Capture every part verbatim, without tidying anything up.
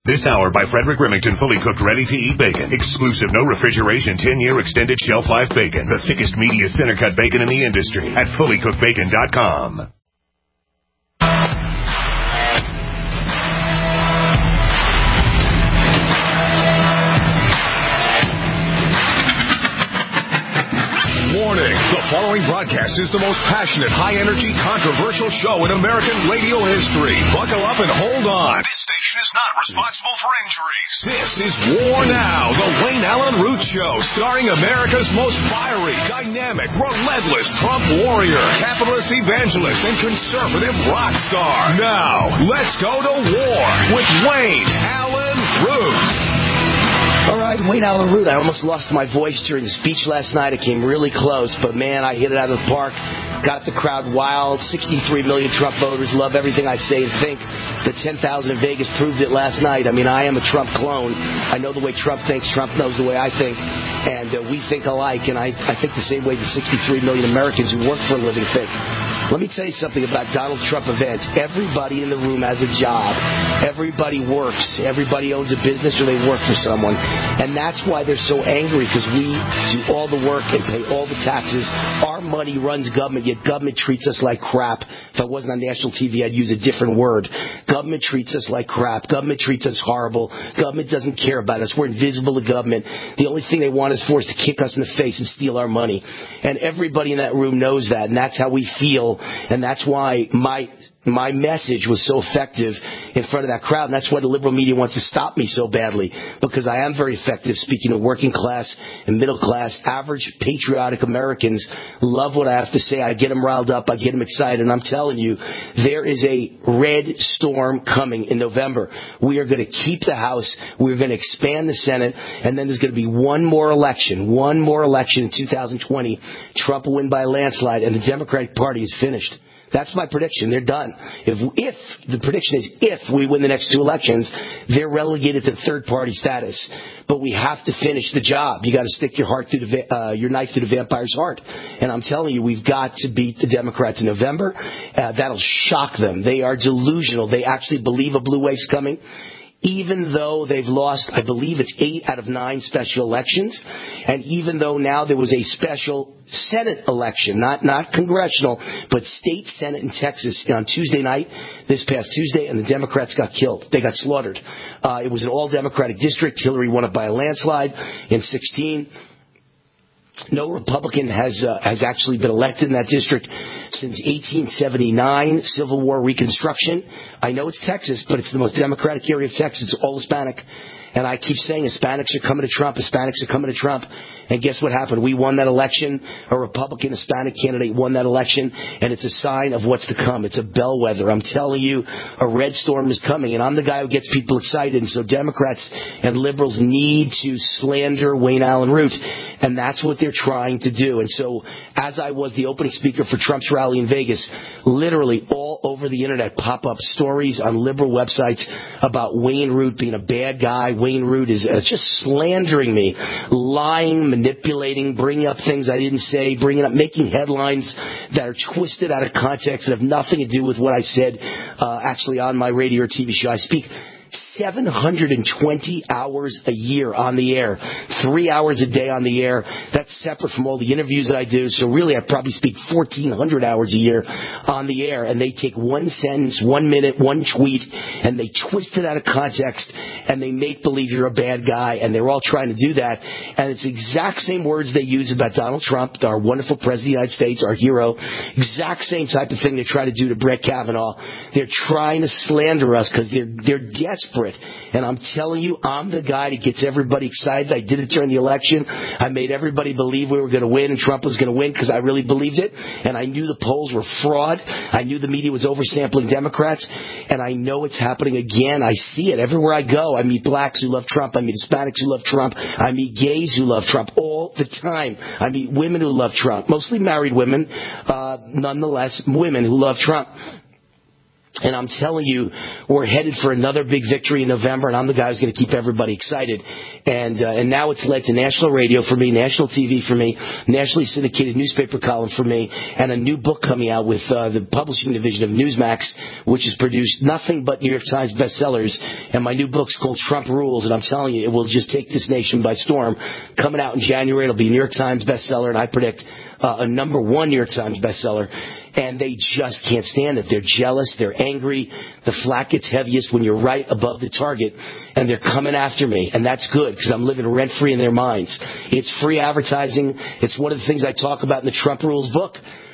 This hour by Frederick Remington, fully cooked, ready-to-eat bacon. Exclusive, no refrigeration, ten-year extended shelf life bacon. The thickest, meatiest center-cut bacon in the industry at fully cooked bacon dot com. Warning, the following broadcast is the most passionate, high-energy, controversial show in American radio history. Buckle up and hold on. This station is not responsible for injuries. This is War Now, the Wayne Allen Root Show, starring America's most fiery, dynamic, relentless Trump warrior, capitalist evangelist, and conservative rock star. Now, let's go to war with Wayne Allen Root. All right, Wayne Allen Root. I almost lost my voice during the speech last night. I came really close, but man, I hit it out of the park. Got the crowd wild. sixty-three million Trump voters love everything I say and think. The ten thousand in Vegas proved it last night. I mean, I am a Trump clone. I know the way Trump thinks. Trump knows the way I think. And uh, we think alike. And I, I think the same way the sixty-three million Americans who work for a living think. Let me tell you something about Donald Trump events. Everybody in the room has a job. Everybody works. Everybody owns a business or they work for someone. And that's why they're so angry, because we do all the work and pay all the taxes. Our money runs government, yet government treats us like crap. If I wasn't on national T V, I'd use a different word. Government treats us like crap. Government treats us horrible. Government doesn't care about us. We're invisible to government. The only thing they want us for is to kick us in the face and steal our money. And everybody in that room knows that, and that's how we feel. And that's why my my message was so effective in front of that crowd. And that's why the liberal media wants to stop me so badly, because I am very effective speaking to working class and middle class, average, patriotic Americans. Love what I have to say. I get them riled up. I get them excited. And I'm telling you, there is a red storm coming in November. We are going to keep the House. We're going to expand the Senate. And then there's going to be one more election, one more election in two thousand twenty. Trump will win by a landslide, and the Democratic Party is finished. That's my prediction. They're done. If, if the prediction is if we win the next two elections, they're relegated to third-party status. But we have to finish the job. You got to stick your heart through the uh, your knife through the vampire's heart. And I'm telling you, we've got to beat the Democrats in November. Uh, that'll shock them. They are delusional. They actually believe a blue wave's coming. Even though they've lost, I believe it's eight out of nine special elections, and even though now there was a special Senate election, not not congressional, but state Senate in Texas on Tuesday night, this past Tuesday, and the Democrats got killed. They got slaughtered. Uh, it was an all-Democratic district. Hillary won it by a landslide in sixteen. No Republican has uh, has actually been elected in that district since eighteen seventy-nine, Civil War Reconstruction. I know it's Texas, but it's the most Democratic area of Texas. It's all Hispanic. And I keep saying Hispanics are coming to Trump. Hispanics are coming to Trump. And guess what happened? We won that election. A Republican Hispanic candidate won that election. And it's a sign of what's to come. It's a bellwether. I'm telling you, a red storm is coming. And I'm the guy who gets people excited. And so Democrats and liberals need to slander Wayne Allen Root. And that's what they're trying to do. And so as I was the opening speaker for Trump's rally in Vegas, literally all over the Internet pop up stories on liberal websites about Wayne Root being a bad guy. Wayne Root is uh, just slandering me, lying, manipulating, bringing up things I didn't say, bringing up, making headlines that are twisted out of context that have nothing to do with what I said uh, actually on my radio or T V show. I speak seven hundred twenty hours a year on the air, three hours a day on the air. That's separate from all the interviews I do. So really, I probably speak fourteen hundred hours a year on the air. And they take one sentence, one minute, one tweet, and they twist it out of context, and they make believe you're a bad guy. And they're all trying to do that. And it's the exact same words they use about Donald Trump, our wonderful President of the United States, our hero. Exact same type of thing they try to do to Brett Kavanaugh. They're trying to slander us because they're, they're desperate. And I'm telling you, I'm the guy that gets everybody excited. I did it during the election. I made everybody believe we were going to win and Trump was going to win because I really believed it. And I knew the polls were fraud. I knew the media was oversampling Democrats. And I know it's happening again. I see it everywhere I go. I meet blacks who love Trump. I meet Hispanics who love Trump. I meet gays who love Trump all the time. I meet women who love Trump, mostly married women, uh, nonetheless, women who love Trump. And I'm telling you, we're headed for another big victory in November, and I'm the guy who's going to keep everybody excited. And uh, and now it's led to national radio for me, national T V for me, nationally syndicated newspaper column for me, and a new book coming out with uh, the publishing division of Newsmax, which has produced nothing but New York Times bestsellers. And my new book's called Trump Rules, and I'm telling you, it will just take this nation by storm. Coming out in January, it'll be a New York Times bestseller, and I predict uh, a number one New York Times bestseller. And they just can't stand it. They're jealous. They're angry. The flack gets heaviest when you're right above the target. And they're coming after me. And that's good because I'm living rent-free in their minds. It's free advertising. It's one of the things I talk about in the Trump Rules book.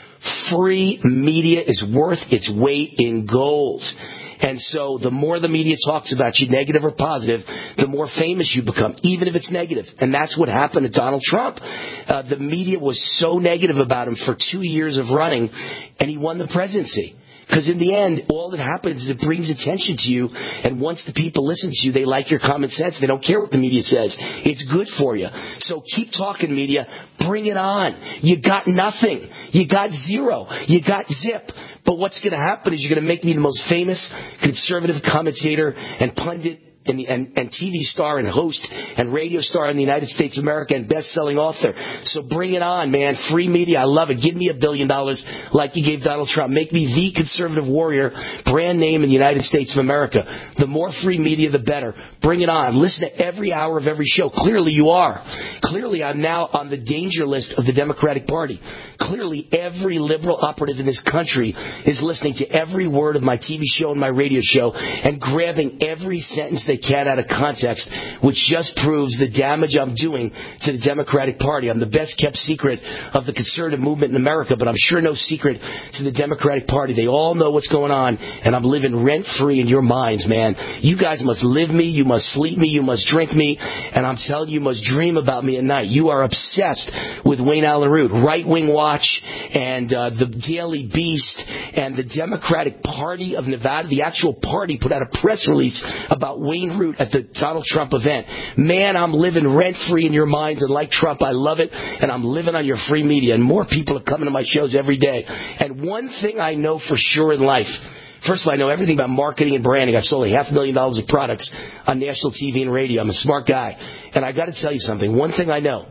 Free media is worth its weight in gold. And so the more the media talks about you, negative or positive, the more famous you become, even if it's negative. And that's what happened to Donald Trump. Uh, the media was so negative about him for two years of running, and he won the presidency. Because in the end, all that happens is it brings attention to you, and once the people listen to you, they like your common sense. They don't care what the media says. It's good for you. So keep talking, media. Bring it on. You got nothing. You got zero. You got zip. But what's going to happen is you're going to make me the most famous conservative commentator and pundit and, and, and T V star and host and radio star in the United States of America and best-selling author. So bring it on, man. Free media. I love it. Give me a billion dollars like you gave Donald Trump. Make me the conservative warrior brand name in the United States of America. The more free media, the better. Bring it on. Listen to every hour of every show. Clearly you are. Clearly I'm now on the danger list of the Democratic Party. Clearly every liberal operative in this country is listening to every word of my T V show and my radio show and grabbing every sentence they can out of context, which just proves the damage I'm doing to the Democratic Party. I'm the best kept secret of the conservative movement in America, but I'm sure no secret to the Democratic Party. They all know what's going on, and I'm living rent-free in your minds, man. You guys must live me, you must sleep me, you must drink me, and I'm telling you, you must dream about me at night. You are obsessed with Wayne Allen Root, Right Wing Watch, and uh, the Daily Beast, and the Democratic Party of Nevada. The actual party put out a press release about Wayne Root at the Donald Trump event. Man, I'm living rent-free in your minds, and like Trump, I love it, and I'm living on your free media, and more people are coming to my shows every day. And one thing I know for sure in life, first of all, I know everything about marketing and branding. I've sold a half a million dollars of products on national T V and radio. I'm a smart guy. And I got to tell you something. One thing I know,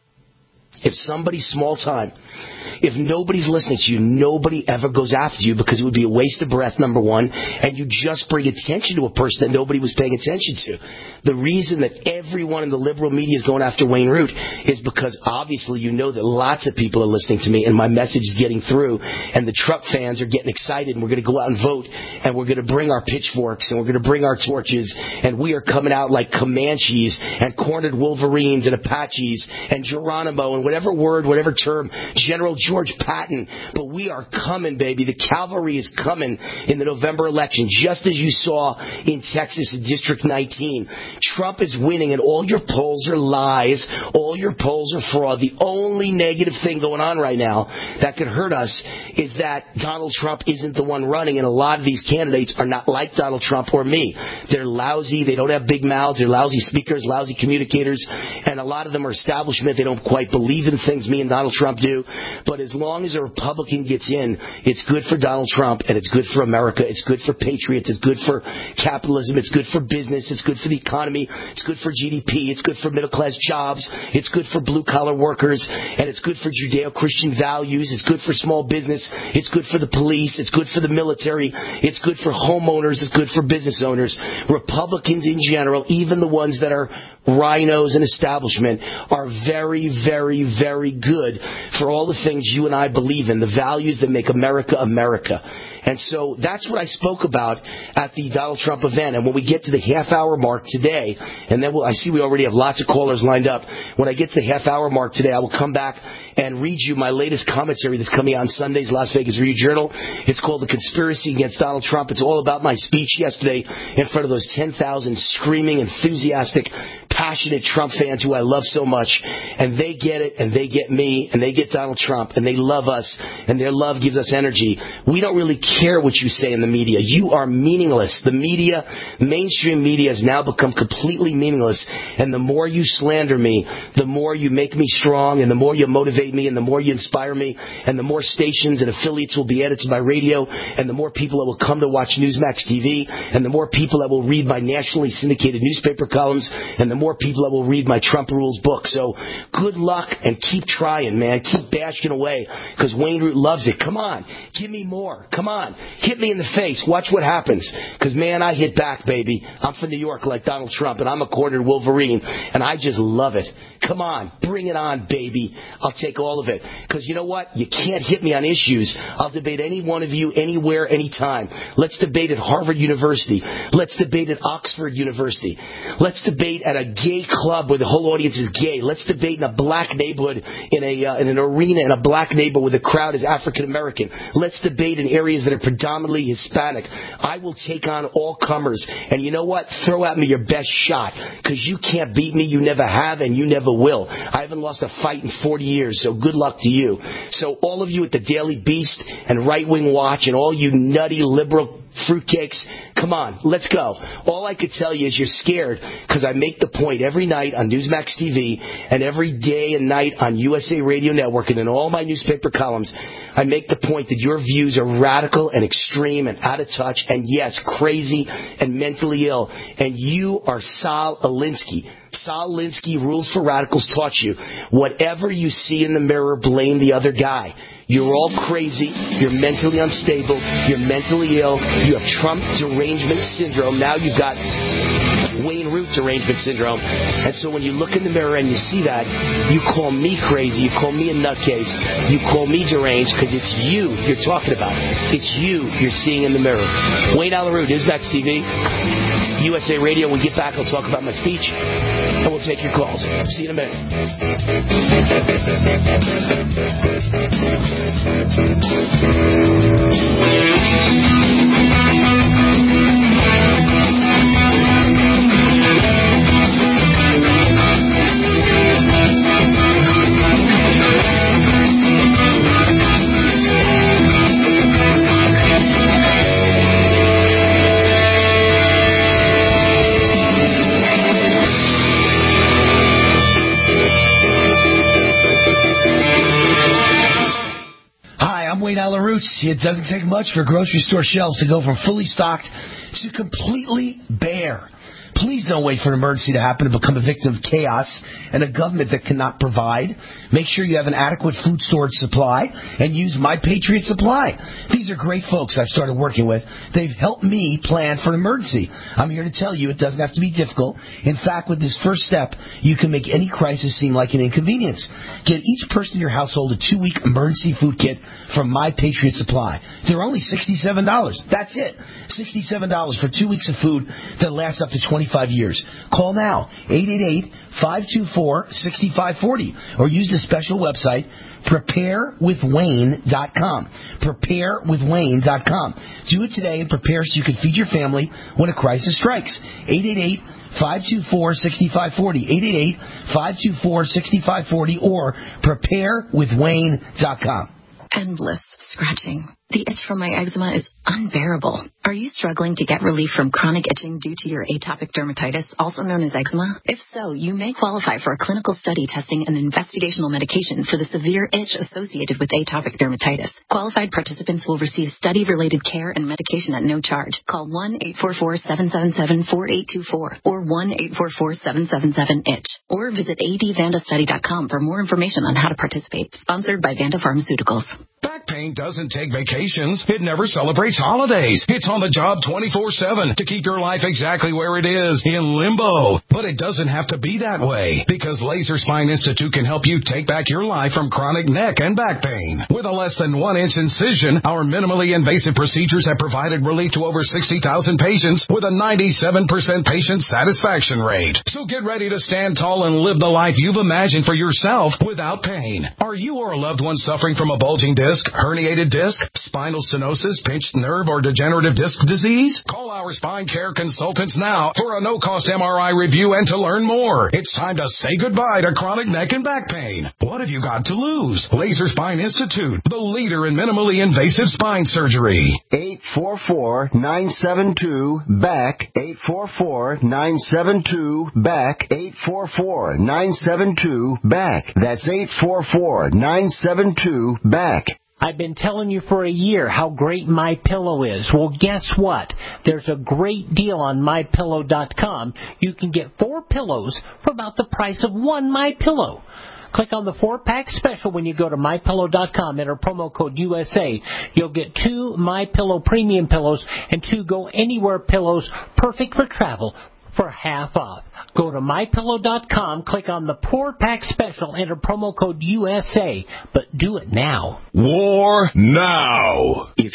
if somebody's small time, if nobody's listening to you, nobody ever goes after you because it would be a waste of breath, number one, and you just bring attention to a person that nobody was paying attention to. The reason that everyone in the liberal media is going after Wayne Root is because obviously you know that lots of people are listening to me and my message is getting through, and the Trump fans are getting excited, and we're going to go out and vote, and we're going to bring our pitchforks, and we're going to bring our torches, and we are coming out like Comanches and cornered Wolverines and Apaches and Geronimo and whatever word, whatever term, General George Patton. But we are coming, baby. The cavalry is coming in the November election, just as you saw in Texas in District nineteen. Trump is winning, and all your polls are lies. All your polls are fraud. The only negative thing going on right now that could hurt us is that Donald Trump isn't the one running, and a lot of these candidates are not like Donald Trump or me. They're lousy. They don't have big mouths. They're lousy speakers, lousy communicators, and a lot of them are establishment. They don't quite believe in things me and Donald Trump do. But as long as a Republican gets in, it's good for Donald Trump, and it's good for America. It's good for patriots. It's good for capitalism. It's good for business. It's good for the economy. It's good for G D P. It's good for middle-class jobs. It's good for blue-collar workers, and it's good for Judeo-Christian values. It's good for small business. It's good for the police. It's good for the military. It's good for homeowners. It's good for business owners. Republicans in general, even the ones that are rhinos and establishment, are very, very, very good for all the things you and I believe in, the values that make America America. And so that's what I spoke about at the Donald Trump event. And when we get to the half-hour mark today, and then we'll, I see we already have lots of callers lined up. When I get to the half-hour mark today, I will come back and read you my latest commentary that's coming out on Sunday's Las Vegas Review-Journal. It's called The Conspiracy Against Donald Trump. It's all about my speech yesterday in front of those ten thousand screaming, enthusiastic, passionate passionate Trump fans who I love so much, and they get it, and they get me, and they get Donald Trump, and they love us, and their love gives us energy. We don't really care what you say in the media. You are meaningless. The media, mainstream media, has now become completely meaningless, and the more you slander me, the more you make me strong, and the more you motivate me, and the more you inspire me, and the more stations and affiliates will be added to my radio, and the more people that will come to watch Newsmax T V, and the more people that will read my nationally syndicated newspaper columns, and the more people that will read my Trump Rules book. So good luck, and keep trying, man. Keep bashing away, because Wayne Root loves it. Come on. Give me more. Come on. Hit me in the face. Watch what happens. Because, man, I hit back, baby. I'm from New York like Donald Trump, and I'm a cornered Wolverine, and I just love it. Come on. Bring it on, baby. I'll take all of it. Because you know what? You can't hit me on issues. I'll debate any one of you anywhere, anytime. Let's debate at Harvard University. Let's debate at Oxford University. Let's debate at a gay club where the whole audience is gay. Let's debate in a black neighborhood, in a uh, in an arena in a black neighborhood where the crowd is African American. Let's debate in areas that are predominantly Hispanic. I will take on all comers. And you know what? Throw at me your best shot. Because you can't beat me. You never have, and you never will. I haven't lost a fight in forty years, so good luck to you. So all of you at the Daily Beast and Right Wing Watch and all you nutty liberal fruitcakes, come on, let's go. All I could tell you is you're scared because I make the point every night on Newsmax T V and every day and night on U S A Radio Network and in all my newspaper columns. I make the point that your views are radical and extreme and out of touch and, yes, crazy and mentally ill. And you are Saul Alinsky. Saul Alinsky, Rules for Radicals, taught you. Whatever you see in the mirror, blame the other guy. You're all crazy. You're mentally unstable. You're mentally ill. You have Trump derangement syndrome. Now you've got Wayne Root derangement syndrome. And so when you look in the mirror and you see that, you call me crazy. You call me a nutcase. You call me deranged because it's you you're talking about. It's you you're seeing in the mirror. Wayne Allyn Root, Newsmax T V, U S A Radio. When we get back, I'll talk about my speech, and we'll take your calls. See you in a minute. Wayne Allyn Root. It doesn't take much for grocery store shelves to go from fully stocked to completely bare. Please don't wait for an emergency to happen to become a victim of chaos and a government that cannot provide. Make sure you have an adequate food storage supply and use My Patriot Supply. These are great folks I've started working with. They've helped me plan for an emergency. I'm here to tell you it doesn't have to be difficult. In fact, with this first step, you can make any crisis seem like an inconvenience. Get each person in your household a two-week emergency food kit from My Patriot Supply. They're only sixty-seven dollars. That's it. sixty-seven dollars for two weeks of food that lasts up to twenty-five years. Call now, eight eight eight, five two four, six five four zero, or use the special website, prepare with wayne dot com. prepare with wayne dot com. Do it today and prepare so you can feed your family when a crisis strikes. eight eight eight, five two four, six five four zero. eight eight eight, five two four, six five four zero or prepare with wayne dot com. Endless scratching. The itch from my eczema is unbearable. Are you struggling to get relief from chronic itching due to your atopic dermatitis, also known as eczema? If so, you may qualify for a clinical study testing an investigational medication for the severe itch associated with atopic dermatitis. Qualified participants will receive study-related care and medication at no charge. Call one eight four four, seven seven seven, four eight two four or one eight four four, seven seven seven, itch or visit a d vanda study dot com for more information on how to participate. Sponsored by Vanda Pharmaceuticals. Back pain doesn't take vacations. It never celebrates holidays. It's on the job twenty-four seven to keep your life exactly where it is, in limbo. But it doesn't have to be that way, because Laser Spine Institute can help you take back your life from chronic neck and back pain. With a less than one inch incision, our minimally invasive procedures have provided relief to over sixty thousand patients with a ninety-seven percent patient satisfaction rate. So get ready to stand tall and live the life you've imagined for yourself without pain. Are you or a loved one suffering from a bulging disc? disc, herniated disc, spinal stenosis, pinched nerve, or degenerative disc disease? Call our spine care consultants now for a no-cost M R I review and to learn more. It's time to say goodbye to chronic neck and back pain. What have you got to lose? Laser Spine Institute, the leader in minimally invasive spine surgery. eight four four, nine seven two, B A C K. eight four four, nine seven two, B A C K. eight four four, nine seven two, B A C K. That's eight four four, nine seven two, B A C K. I've been telling you for a year how great MyPillow is. Well, guess what? There's a great deal on My Pillow dot com. You can get four pillows for about the price of one MyPillow. Click on the four-pack special when you go to My Pillow dot com. Enter promo code U S A. You'll get two MyPillow premium pillows and two Go Anywhere pillows, perfect for travel, for half off. Go to My Pillow dot com, click on the four-pack special, enter promo code U S A, but do it now. War now. If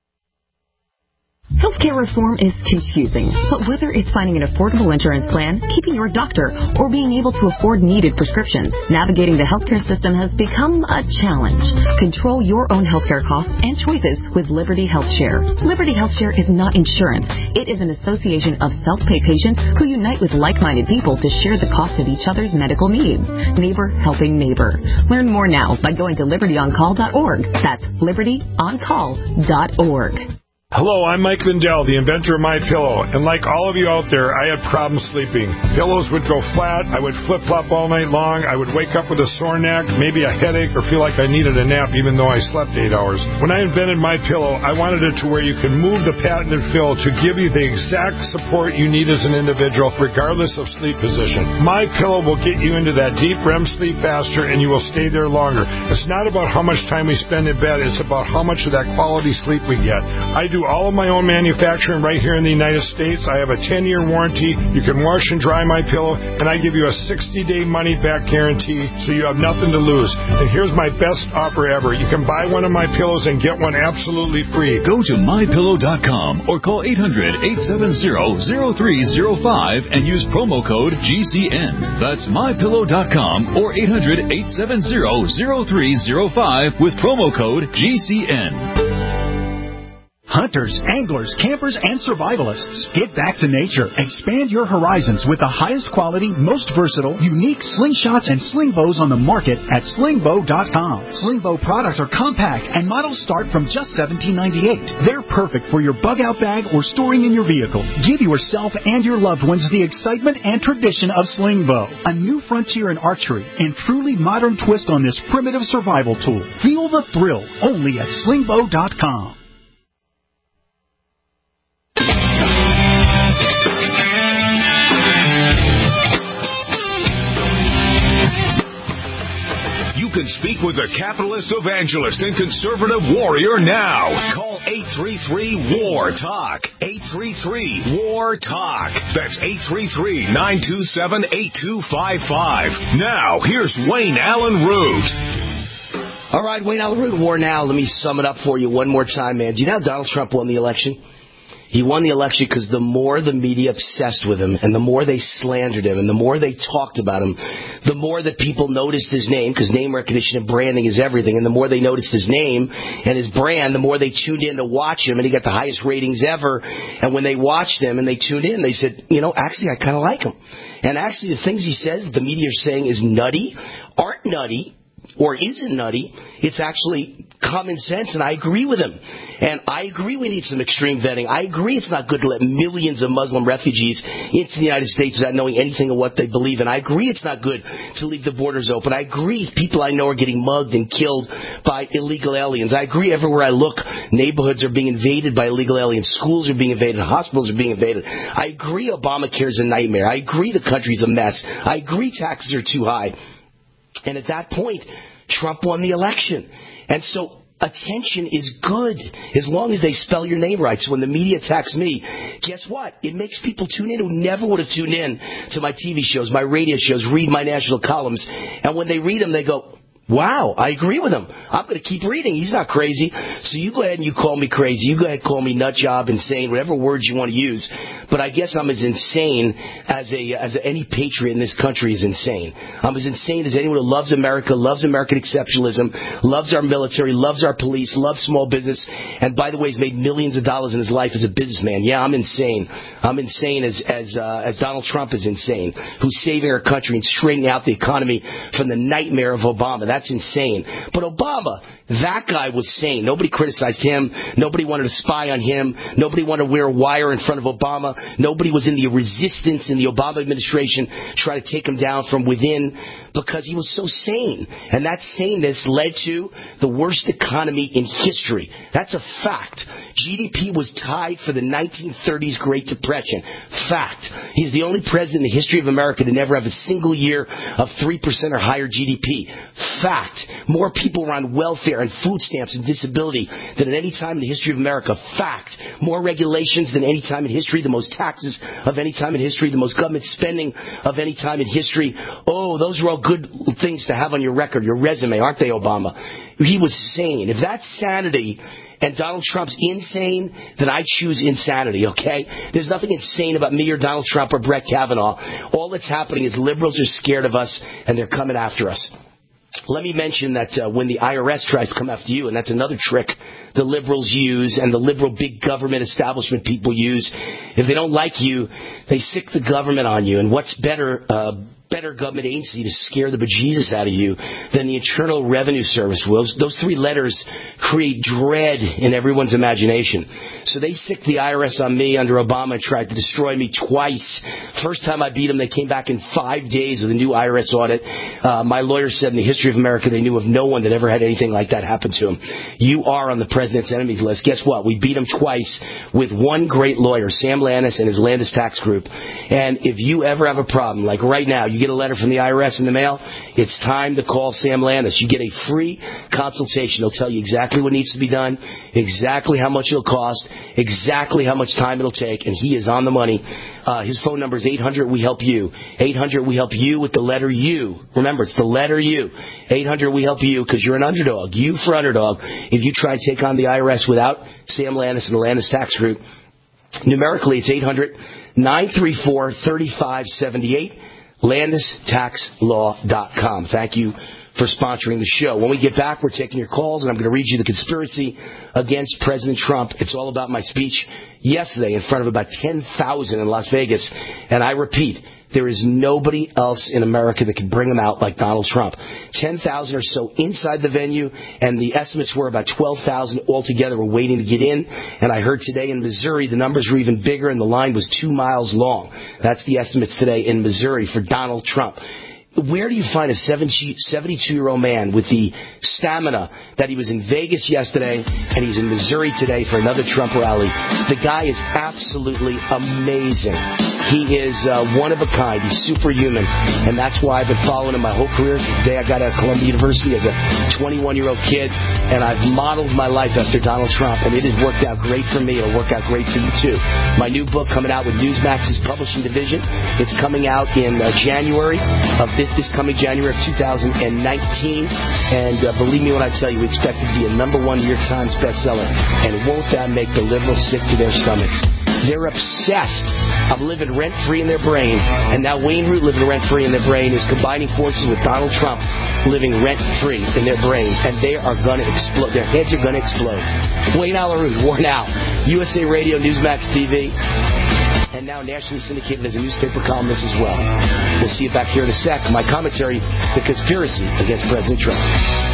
Healthcare reform is confusing, but whether it's finding an affordable insurance plan, keeping your doctor, or being able to afford needed prescriptions, navigating the healthcare system has become a challenge. Control your own healthcare costs and choices with Liberty HealthShare. Liberty HealthShare is not insurance. It is an association of self-pay patients who unite with like-minded people to share the cost of each other's medical needs. Neighbor helping neighbor. Learn more now by going to liberty on call dot org. That's liberty on call dot org. Hello, I'm Mike Lindell, the inventor of MyPillow, and like all of you out there, I had problems sleeping. Pillows would go flat, I would flip-flop all night long, I would wake up with a sore neck, maybe a headache, or feel like I needed a nap even though I slept eight hours. When I invented MyPillow, I wanted it to where you can move the patented fill to give you the exact support you need as an individual, regardless of sleep position. MyPillow will get you into that deep R E M sleep faster, and you will stay there longer. It's not about how much time we spend in bed, it's about how much of that quality sleep we get. I do all of my own manufacturing right here in the United States. I have a ten-year warranty. You can wash and dry my pillow, and I give you a sixty-day money-back guarantee, so you have nothing to lose. And here's my best offer ever. You can buy one of my pillows and get one absolutely free. Go to My Pillow dot com or call eight hundred, eight seven zero, zero three zero five and use promo code G C N. That's My Pillow dot com or eight hundred, eight seven zero, zero three zero five with promo code G C N. Hunters, anglers, campers, and survivalists. Get back to nature. Expand your horizons with the highest quality, most versatile, unique slingshots and sling bows on the market at sling bow dot com. Sling bow products are compact and models start from just seventeen ninety-eight. They're perfect for your bug-out bag or storing in your vehicle. Give yourself and your loved ones the excitement and tradition of sling bow. A new frontier in archery and truly modern twist on this primitive survival tool. Feel the thrill only at sling bow dot com. You can speak with the capitalist evangelist and conservative warrior now. Call eight three three, W A R, TALK. eight three three, W A R, TALK. That's eight three three, nine two seven, eight two five five. Now, here's Wayne Allen Root. All right, Wayne Allen Root, War Now. Let me sum it up for you one more time, man. Do you know how Donald Trump won the election? He won the election because the more the media obsessed with him and the more they slandered him and the more they talked about him, the more that people noticed his name, because name recognition and branding is everything, and the more they noticed his name and his brand, the more they tuned in to watch him, and he got the highest ratings ever. And when they watched him and they tuned in, they said, you know, actually, I kind of like him. And actually, the things he says that the media are saying is nutty, aren't nutty, or isn't nutty. It's actually common sense, and I agree with him. And I agree we need some extreme vetting. I agree it's not good to let millions of Muslim refugees into the United States without knowing anything of what they believe in. I agree it's not good to leave the borders open. I agree people I know are getting mugged and killed by illegal aliens. I agree everywhere I look, neighborhoods are being invaded by illegal aliens. Schools are being invaded. Hospitals are being invaded. I agree Obamacare is a nightmare. I agree the country's a mess. I agree taxes are too high. And at that point, Trump won the election. And so attention is good as long as they spell your name right. So when the media attacks me, guess what? It makes people tune in who never would have tuned in to my T V shows, my radio shows, read my national columns. And when they read them, they go, Wow, I agree with him. I'm going to keep reading. He's not crazy. So you go ahead and you call me crazy. You go ahead and call me nut job, insane, whatever words you want to use. But I guess I'm as insane as a as a, any patriot in this country is insane. I'm as insane as anyone who loves America, loves American exceptionalism, loves our military, loves our police, loves small business, and by the way, has made millions of dollars in his life as a businessman. Yeah, I'm insane. I'm insane as as uh, as Donald Trump is insane, who's saving our country and straightening out the economy from the nightmare of Obama. That's insane. But Obama, that guy was sane. Nobody criticized him. Nobody wanted to spy on him. Nobody wanted to wear a wire in front of Obama. Nobody was in the resistance in the Obama administration trying to take him down from within because he was so sane. And that saneness led to the worst economy in history. That's a fact. G D P was tied for the nineteen thirties Great Depression. Fact. He's the only president in the history of America to never have a single year of three percent or higher G D P. Fact. More people were on welfare and food stamps and disability than at any time in the history of America. Fact. More regulations than any time in history. The most taxes of any time in history. The most government spending of any time in history. Oh, those are all good things to have on your record, your resume, aren't they, Obama? He was sane. If that's sanity and Donald Trump's insane, then I choose insanity, okay? There's nothing insane about me or Donald Trump or Brett Kavanaugh. All that's happening is liberals are scared of us and they're coming after us. Let me mention that uh, when the I R S tries to come after you, and that's another trick the liberals use and the liberal big government establishment people use, if they don't like you, they sick the government on you. And what's better... Uh, better government agency to scare the bejesus out of you than the Internal Revenue Service will. Those three letters create dread in everyone's imagination. So they sicked the I R S on me under Obama and tried to destroy me twice. First time I beat them, they came back in five days with a new I R S audit. Uh, my lawyer said in the history of America they knew of no one that ever had anything like that happen to him. You are on the president's enemies list. Guess what? We beat him twice with one great lawyer, Sam Landis and his Landis Tax Group. And if you ever have a problem, like right now, you get a letter from the I R S in the mail, it's time to call Sam Landis. You get a free consultation. He'll tell you exactly what needs to be done, exactly how much it'll cost, exactly how much time it'll take, and he is on the money. Uh, his phone number is eight hundred we help you. eight hundred we help you with the letter U. Remember, it's the letter U. eight hundred we help you because you're an underdog. You for underdog. If you try to take on the I R S without Sam Landis and the Landis Tax Group, numerically it's eight hundred nine three four three five seven eight. Landis Tax Law dot com. Thank you for sponsoring the show. When we get back, we're taking your calls, and I'm going to read you the conspiracy against President Trump. It's all about my speech yesterday in front of about ten thousand in Las Vegas. And I repeat, there is nobody else in America that can bring him out like Donald Trump. ten thousand or so inside the venue, and the estimates were about twelve thousand altogether were waiting to get in. And I heard today in Missouri the numbers were even bigger, and the line was two miles long. That's the estimates today in Missouri for Donald Trump. Where do you find a seventy-two-year-old man with the stamina that he was in Vegas yesterday and he's in Missouri today for another Trump rally? The guy is absolutely amazing. He is uh, one of a kind. He's superhuman, and that's why I've been following him my whole career. Today I got out of Columbia University as a twenty-one-year-old kid, and I've modeled my life after Donald Trump, and it has worked out great for me. It'll work out great for you, too. My new book coming out with Newsmax's publishing division. It's coming out in uh, January of this This coming January of two thousand nineteen, and uh, believe me when I tell you, we expect it to be a number one New York Times bestseller, and won't that make the liberals sick to their stomachs? They're obsessed of living rent-free in their brain, and now Wayne Root living rent-free in their brain is combining forces with Donald Trump living rent-free in their brain, and they are going to explode. Their heads are going to explode. Wayne Allyn Root, War Now, U S A Radio, Newsmax T V, and now nationally syndicated as a newspaper columnist as well. We'll see you back here in a sec. My commentary, the conspiracy against President Trump.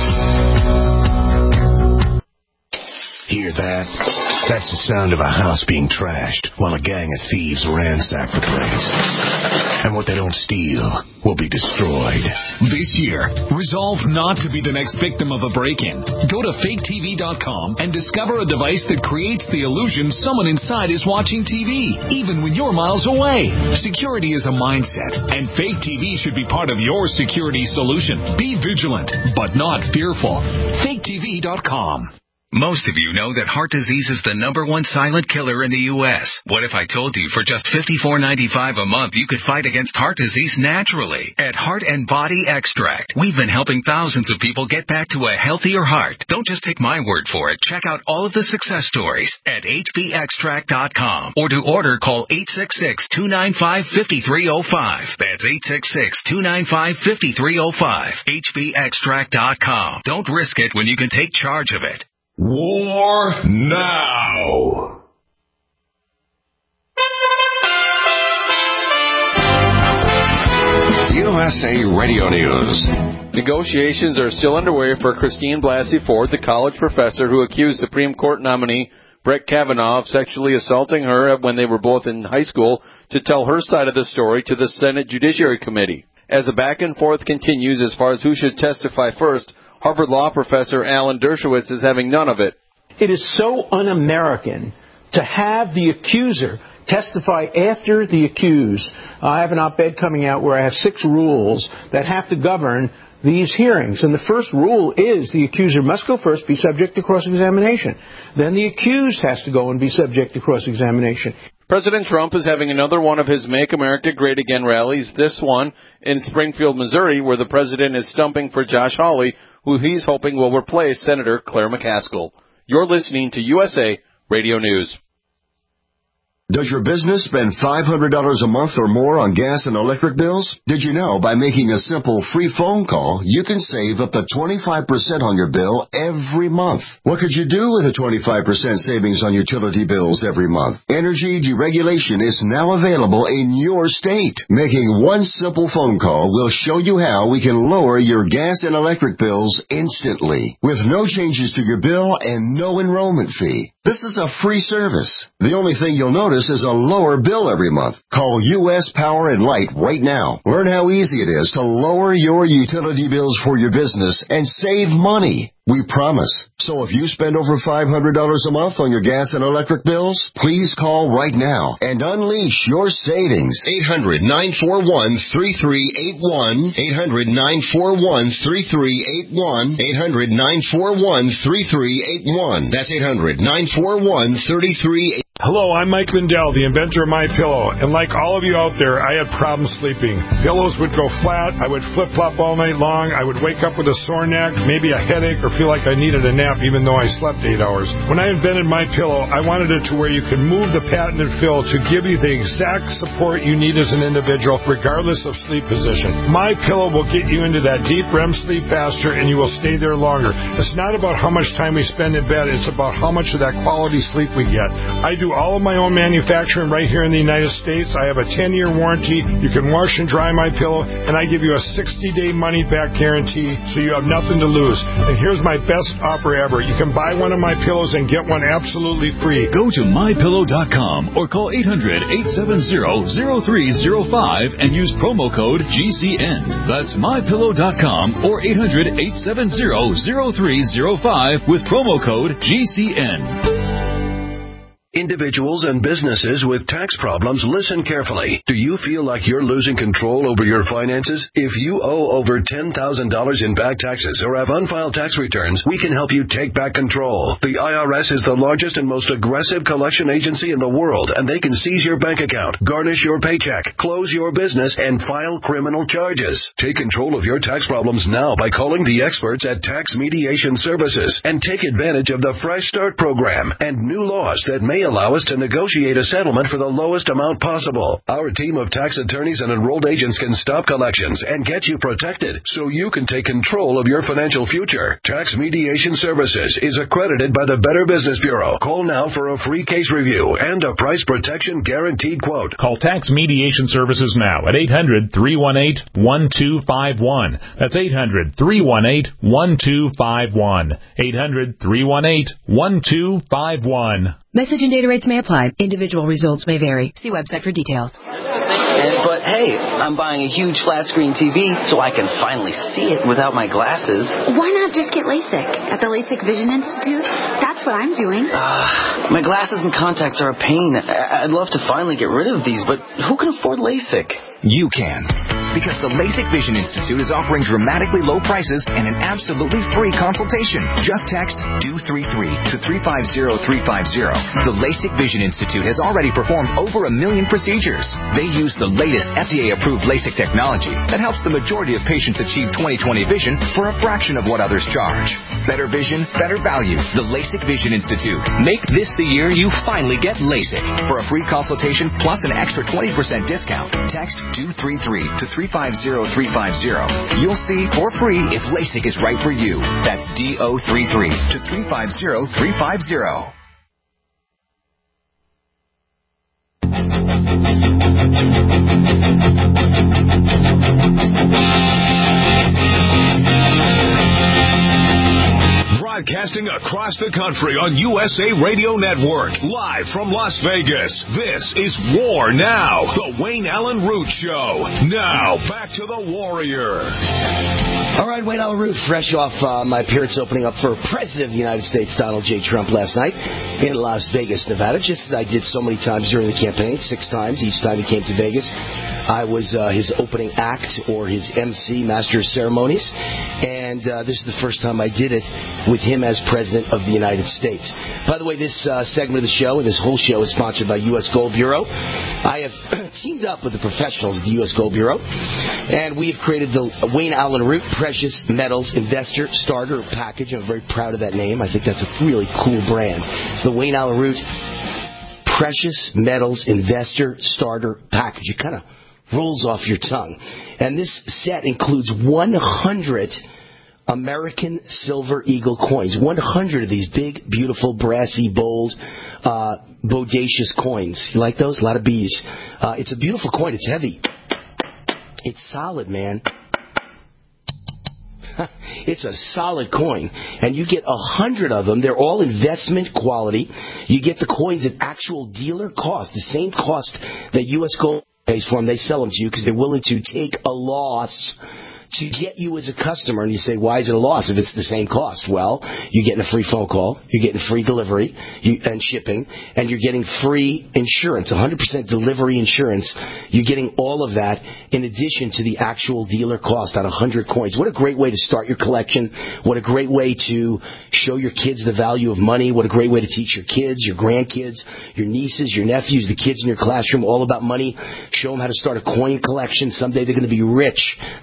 Hear that? That's the sound of a house being trashed while a gang of thieves ransack the place. And what they don't steal will be destroyed. This year, resolve not to be the next victim of a break-in. Go to fake T V dot com and discover a device that creates the illusion someone inside is watching T V, even when you're miles away. Security is a mindset, and Fake T V should be part of your security solution. Be vigilant, but not fearful. fake T V dot com. Most of you know that heart disease is the number one silent killer in the U S What if I told you for just fifty-four ninety-five a month you could fight against heart disease naturally? At Heart and Body Extract, we've been helping thousands of people get back to a healthier heart. Don't just take my word for it. Check out all of the success stories at H B extract dot com. Or to order, call eight six six, two nine five, five three zero five. That's eight six six, two nine five, five three zero five. H B extract dot com. Don't risk it when you can take charge of it. War now. U S A Radio News. Negotiations are still underway for Christine Blasey Ford, the college professor who accused Supreme Court nominee Brett Kavanaugh of sexually assaulting her when they were both in high school, to tell her side of the story to the Senate Judiciary Committee. As the back and forth continues as far as who should testify first, Harvard Law professor Alan Dershowitz is having none of it. It is so un-American to have the accuser testify after the accused. I have an op-ed coming out where I have six rules that have to govern these hearings. And the first rule is the accuser must go first, be subject to cross-examination. Then the accused has to go and be subject to cross-examination. President Trump is having another one of his Make America Great Again rallies, this one in Springfield, Missouri, where the president is stumping for Josh Hawley, who he's hoping will replace Senator Claire McCaskill. You're listening to U S A Radio News. Does your business spend five hundred dollars a month or more on gas and electric bills? Did you know by making a simple free phone call, you can save up to twenty-five percent on your bill every month? What could you do with a twenty-five percent savings on utility bills every month? Energy deregulation is now available in your state. Making one simple phone call will show you how we can lower your gas and electric bills instantly, with no changes to your bill and no enrollment fee. This is a free service. The only thing you'll notice is a lower bill every month. Call U S Power and Light right now. Learn how easy it is to lower your utility bills for your business and save money. We promise. So if you spend over five hundred dollars a month on your gas and electric bills, please call right now and unleash your savings. eight hundred, nine four one, three three eight one. eight hundred, nine four one, three three eight one. eight hundred, nine four one, three three eight one. That's eight hundred, nine four one, three three eight one. Hello, I'm Mike Lindell, the inventor of MyPillow, and like all of you out there, I had problems sleeping. Pillows would go flat, I would flip-flop all night long, I would wake up with a sore neck, maybe a headache, or feel like I needed a nap even though I slept eight hours. When I invented MyPillow, I wanted it to where you could move the patented fill to give you the exact support you need as an individual, regardless of sleep position. MyPillow will get you into that deep R E M sleep faster, and you will stay there longer. It's not about how much time we spend in bed, it's about how much of that quality sleep we get. I do all of my own manufacturing right here in the United States. I have a ten-year warranty. You can wash and dry my pillow, and I give you a sixty-day money-back guarantee, so you have nothing to lose. And here's my best offer ever. You can buy one of my pillows and get one absolutely free. Go to my pillow dot com or call eight hundred, eight seven zero, zero three zero five and use promo code G C N. That's my pillow dot com or eight hundred, eight seven zero, zero three zero five with promo code G C N. Individuals and businesses with tax problems, listen carefully. Do you feel like you're losing control over your finances? If you owe over ten thousand dollars in back taxes or have unfiled tax returns, we can help you take back control. The I R S is the largest and most aggressive collection agency in the world, and they can seize your bank account, garnish your paycheck, close your business, and file criminal charges. Take control of your tax problems now by calling the experts at Tax Mediation Services and take advantage of the Fresh Start program and new laws that may allow us to negotiate a settlement for the lowest amount possible. Our team of tax attorneys and enrolled agents can stop collections and get you protected so you can take control of your financial future. Tax Mediation Services is accredited by the Better Business Bureau. Call now for a free case review and a price protection guaranteed quote. Call Tax Mediation Services now at eight hundred, three one eight, one two five one. That's eight hundred, three one eight, one two five one. eight hundred, three one eight, one two five one. Message and data rates may apply. Individual results may vary. See website for details. And, but hey, I'm buying a huge flat screen T V so I can finally see it without my glasses. Why not just get LASIK at the LASIK Vision Institute? That's what I'm doing. Uh, my glasses and contacts are a pain. I'd love to finally get rid of these, but who can afford LASIK? You can. Because the LASIK Vision Institute is offering dramatically low prices and an absolutely free consultation. Just text D O three three to three five zero three five zero. The LASIK Vision Institute has already performed over a million procedures. They use the latest F D A-approved LASIK technology that helps the majority of patients achieve twenty twenty vision for a fraction of what others charge. Better vision, better value. The LASIK Vision Institute. Make this the year you finally get LASIK. For a free consultation plus an extra twenty percent discount, text D O three three to three five zero three five zero. You'll see for free if LASIK is right for you. That's D O three three to three five zero three five zero. Broadcasting across the country on U S A Radio Network, live from Las Vegas. This is War Now, the Wayne Allen Root Show. Now, back to the Warrior. All right, Wayne Allen Root, fresh off uh, my appearance opening up for President of the United States, Donald J. Trump, last night in Las Vegas, Nevada, just as I did so many times during the campaign, six times. Each time he came to Vegas, I was uh, his opening act or his M C, Master of Ceremonies, and uh, this is the first time I did it with him as President of the United States. By the way, this uh, segment of the show and this whole show is sponsored by U S Gold Bureau. I have teamed up with the professionals of the U S Gold Bureau, and we have created the Wayne Allen Root Precious Metals Investor Starter Package. I'm very proud of that name. I think that's a really cool brand. The Wayne Allen Root Precious Metals Investor Starter Package. It kind of rolls off your tongue. And this set includes one hundred American Silver Eagle coins. one hundred of these big, beautiful, brassy, bold, uh, bodacious coins. You like those? A lot of bees. Uh, it's a beautiful coin. It's heavy. It's solid, man. It's a solid coin. And you get a hundred of them. They're all investment quality. You get the coins at actual dealer cost, the same cost that U S Gold pays for them. They sell them to you because they're willing to take a loss to get you as a customer. And you say, why is it a loss if it's the same cost? Well, you're getting a free phone call, you're getting free delivery you, and shipping, and you're getting free insurance, one hundred percent delivery insurance. You're getting all of that in addition to the actual dealer cost on one hundred coins. What a great way to start your collection. What a great way to show your kids the value of money. What a great way to teach your kids, your grandkids, your nieces, your nephews, the kids in your classroom all about money. Show them how to start a coin collection. Someday they're going to be rich.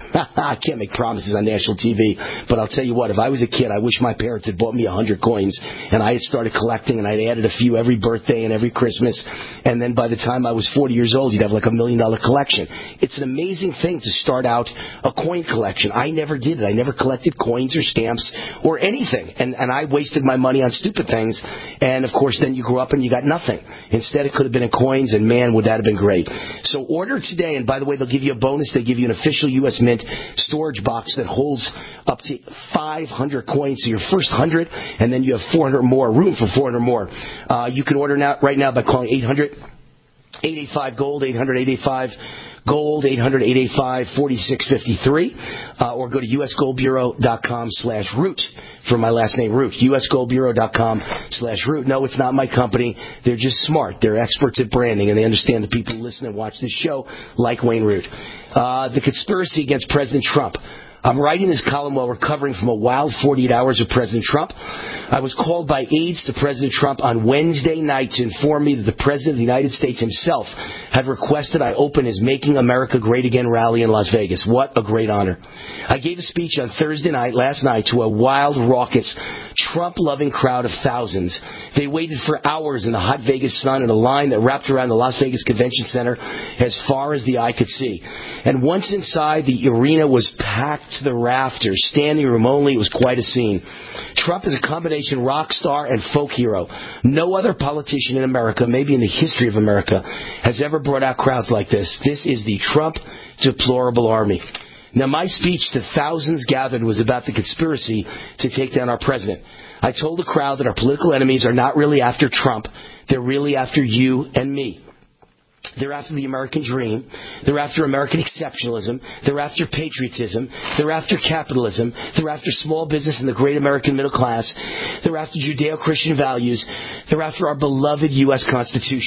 I can't make promises on national T V, but I'll tell you what, if I was a kid, I wish my parents had bought me a hundred coins, and I had started collecting, and I'd added a few every birthday and every Christmas, and then by the time I was forty years old, you'd have like a million dollar collection. It's an amazing thing to start out a coin collection. I never did it. I never collected coins or stamps or anything, and, and I wasted my money on stupid things, and of course then you grew up and you got nothing. Instead, it could have been in coins, and man, would that have been great. So order today, and by the way, they'll give you a bonus. They give you an official U S Mint storage box that holds up to five hundred coins. So your first one hundred, and then you have four hundred more, room for four hundred more. Uh, you can order now right now by calling eight hundred eight eight five gold, eight hundred eight eight five gold, eight hundred eight eight five four six five three, uh, or go to usgoldbureau.com slash root for my last name, Root. usgoldbureau.com slash root. No, it's not my company. They're just smart. They're experts at branding, and they understand the people who listen and watch this show like Wayne Root. Uh, the conspiracy against President Trump. I'm writing this column while recovering from a wild forty-eight hours of President Trump. I was called by aides to President Trump on Wednesday night to inform me that the President of the United States himself had requested I open his Making America Great Again rally in Las Vegas. What a great honor. I gave a speech on Thursday night, last night, to a wild, raucous, Trump-loving crowd of thousands. They waited for hours in the hot Vegas sun in a line that wrapped around the Las Vegas Convention Center as far as the eye could see. And once inside, the arena was packed to the rafters, standing room only. It was quite a scene. Trump is a combination rock star and folk hero. No other politician in America, maybe in the history of America, has ever brought out crowds like this. This is the Trump deplorable army. Now, my speech to thousands gathered was about the conspiracy to take down our president. I told the crowd that our political enemies are not really after Trump. They're really after you and me. They're after the American dream. They're after American exceptionalism. They're after patriotism. They're after capitalism. They're after small business and the great American middle class. They're after Judeo-Christian values. They're after our beloved U S Constitution.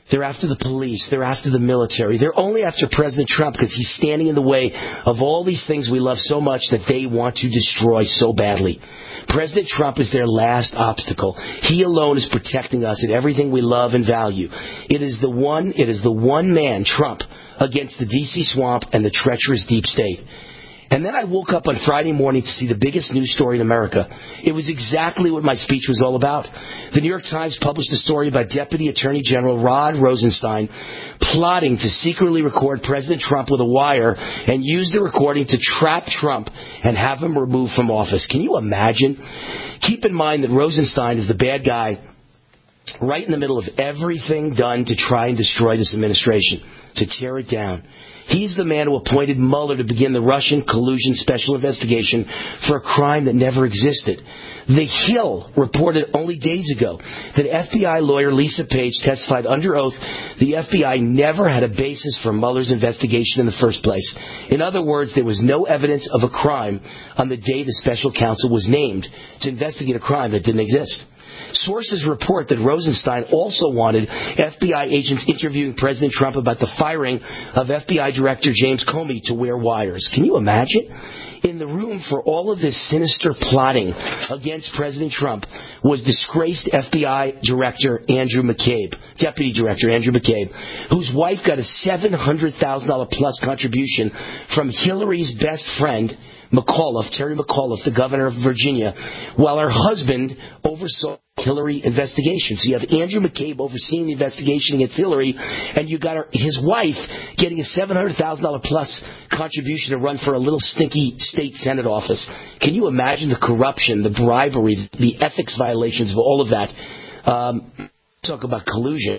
They're after the police. They're after the military. They're only after President Trump because he's standing in the way of all these things we love so much that they want to destroy so badly. President Trump is their last obstacle. He alone is protecting us and everything we love and value. It is the one, it is the one man, Trump, against the D C swamp and the treacherous deep state. And then I woke up on Friday morning to see the biggest news story in America. It was exactly what my speech was all about. The New York Times published a story about Deputy Attorney General Rod Rosenstein plotting to secretly record President Trump with a wire and use the recording to trap Trump and have him removed from office. Can you imagine? Keep in mind that Rosenstein is the bad guy right in the middle of everything done to try and destroy this administration, to tear it down. He's the man who appointed Mueller to begin the Russian collusion special investigation for a crime that never existed. The Hill reported only days ago that F B I lawyer Lisa Page testified under oath the F B I never had a basis for Mueller's investigation in the first place. In other words, there was no evidence of a crime on the day the special counsel was named to investigate a crime that didn't exist. Sources report that Rosenstein also wanted F B I agents interviewing President Trump about the firing of F B I Director James Comey to wear wires. Can you imagine? In the room for all of this sinister plotting against President Trump was disgraced F B I Director Andrew McCabe, Deputy Director Andrew McCabe, whose wife got a seven hundred thousand dollars plus contribution from Hillary's best friend, McAuliffe, Terry McAuliffe, the governor of Virginia, while her husband oversaw Hillary investigation. So you have Andrew McCabe overseeing the investigation against Hillary, and you got her, his wife getting a seven hundred thousand dollars plus contribution to run for a little stinky state Senate office. Can you imagine the corruption, the bribery, the ethics violations of all of that? Um, talk about collusion.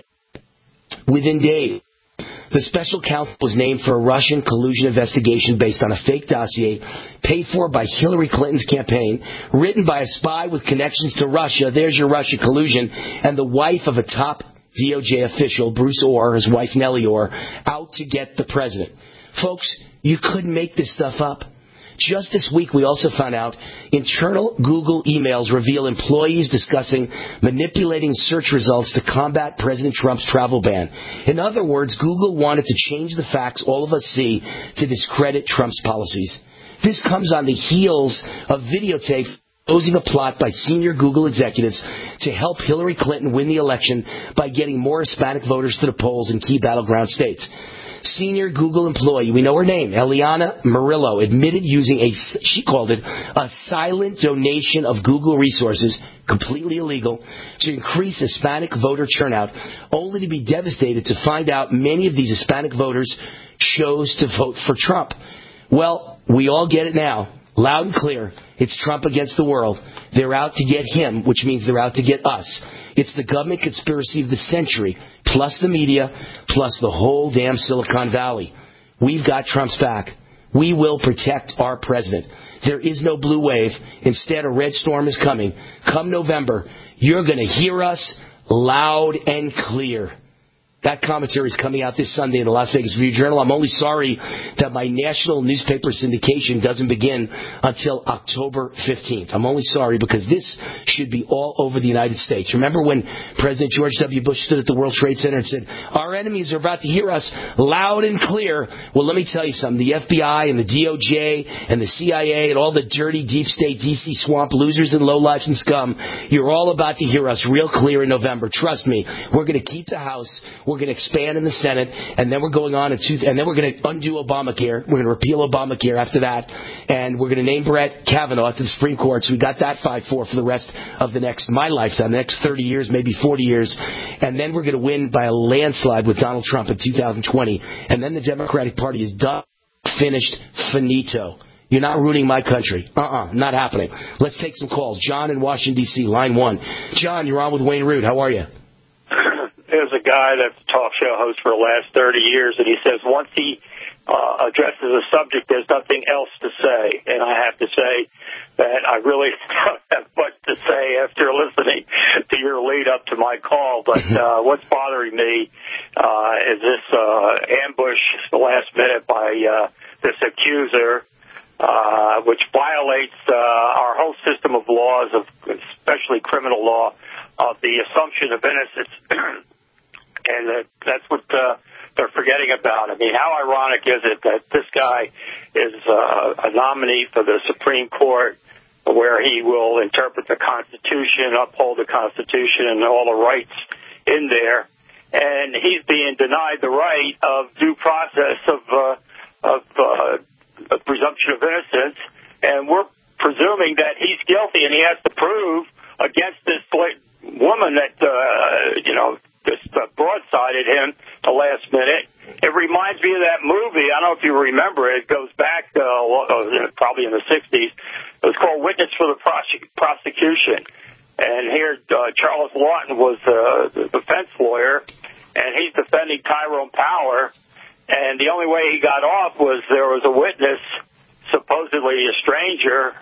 Within days, the special counsel was named for a Russian collusion investigation based on a fake dossier paid for by Hillary Clinton's campaign, written by a spy with connections to Russia. There's your Russia collusion. And the wife of a top D O J official, Bruce Orr, his wife Nellie Orr, out to get the president. Folks, you couldn't make this stuff up. Just this week, we also found out internal Google emails reveal employees discussing manipulating search results to combat President Trump's travel ban. In other words, Google wanted to change the facts all of us see to discredit Trump's policies. This comes on the heels of videotape exposing a plot by senior Google executives to help Hillary Clinton win the election by getting more Hispanic voters to the polls in key battleground states. Senior Google employee, we know her name, Eliana Murillo, admitted using a, she called it, a silent donation of Google resources, completely illegal, to increase Hispanic voter turnout, only to be devastated to find out many of these Hispanic voters chose to vote for Trump. Well, we all get it now. Loud and clear. It's Trump against the world. They're out to get him, which means they're out to get us. It's the government conspiracy of the century, plus the media, plus the whole damn Silicon Valley. We've got Trump's back. We will protect our president. There is no blue wave. Instead, a red storm is coming. Come November, you're going to hear us loud and clear. That commentary is coming out this Sunday in the Las Vegas Review-Journal. I'm only sorry that my national newspaper syndication doesn't begin until October fifteenth. I'm only sorry because this should be all over the United States. Remember when President George W. Bush stood at the World Trade Center and said, our enemies are about to hear us loud and clear? Well, let me tell you something. The F B I and the D O J and the C I A and all the dirty deep state D C swamp losers and lowlifes and scum, you're all about to hear us real clear in November. Trust me. We're going to keep the House. We're going to expand in the Senate, and then we're going on, two, and then we're going to undo Obamacare. We're going to repeal Obamacare after that, and we're going to name Brett Kavanaugh to the Supreme Court. So we got that five four for the rest of the next, my lifetime, the next thirty years, maybe forty years, and then we're going to win by a landslide with Donald Trump in two thousand twenty, and then the Democratic Party is done, finished, finito. You're not ruining my country. Uh-uh, not happening. Let's take some calls. John in Washington, D C, line one. John, you're on with Wayne Root. How are you? There's a guy that's a talk show host for the last thirty years, and he says once he uh, addresses a subject, there's nothing else to say. And I have to say that I really don't have much to say after listening to your lead up to my call. But uh, what's bothering me uh, is this uh, ambush the last minute by uh, this accuser, uh, which violates uh, our whole system of laws, of especially criminal law, of the assumption of innocence. And uh, that's what uh, they're forgetting about. I mean, how ironic is it that this guy is uh, a nominee for the Supreme Court, where he will interpret the Constitution, uphold the Constitution and all the rights in there, and he's being denied the right of due process of uh, of uh, presumption of innocence, and we're presuming that he's guilty, and he has to prove against this woman that, uh, you know, just uh, broadsided him the last minute. It reminds me of that movie. I don't know if you remember it. It goes back uh, probably in the sixties. It was called Witness for the Prosec- Prosecution. And here uh, Charles Lawton was uh, the defense lawyer, and he's defending Tyrone Power. And the only way he got off was there was a witness, supposedly a stranger,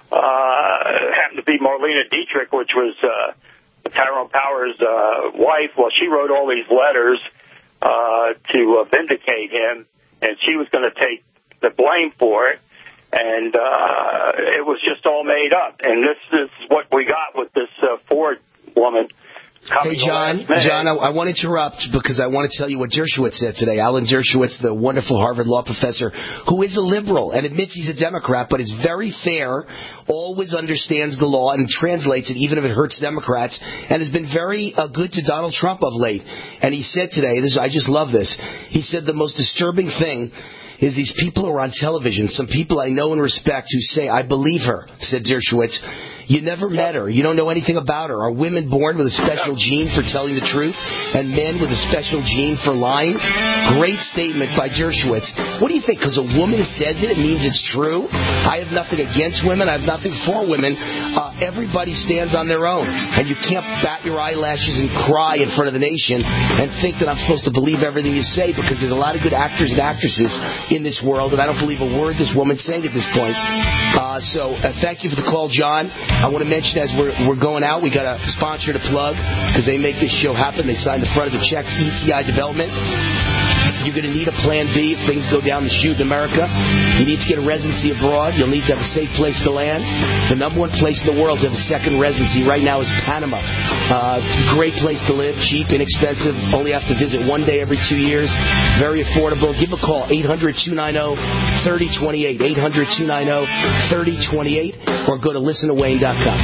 uh, happened to be Marlena Dietrich, which was uh, Tyrone Power's uh, wife. Well, she wrote all these letters uh, to uh, vindicate him, and she was going to take the blame for it. And uh, it was just all made up. And this is what we got with this uh, Ford woman. Hey, John, John, I, I want to interrupt because I want to tell you what Dershowitz said today. Alan Dershowitz, the wonderful Harvard law professor, who is a liberal and admits he's a Democrat, but is very fair, always understands the law and translates it, even if it hurts Democrats, and has been very uh, good to Donald Trump of late. And he said today, this, I just love this, he said the most disturbing thing is these people who are on television, some people I know and respect who say, I believe her, said Dershowitz. You never met her. You don't know anything about her. Are women born with a special gene for telling the truth and men with a special gene for lying? Great statement by Dershowitz. What do you think? Because a woman says it, it means it's true? I have nothing against women. I have nothing for women. Uh, everybody stands on their own. And you can't bat your eyelashes and cry in front of the nation and think that I'm supposed to believe everything you say, because there's a lot of good actors and actresses in this world, and I don't believe a word this woman's saying at this point. Uh, so uh, thank you for the call, John. I want to mention as we're we're going out, we got a sponsor to plug because they make this show happen. They signed the front of the checks, E C I Development. You're going to need a plan B if things go down the chute in America. You need to get a residency abroad. You'll need to have a safe place to land. The number one place in the world to have a second residency right now is Panama. Uh, great place to live, cheap, inexpensive. Only have to visit one day every two years. Very affordable. Give a call, eight hundred, two nine zero, three zero two eight, eight hundred, two nine zero, three zero two eight, or go to listen to wayne dot com.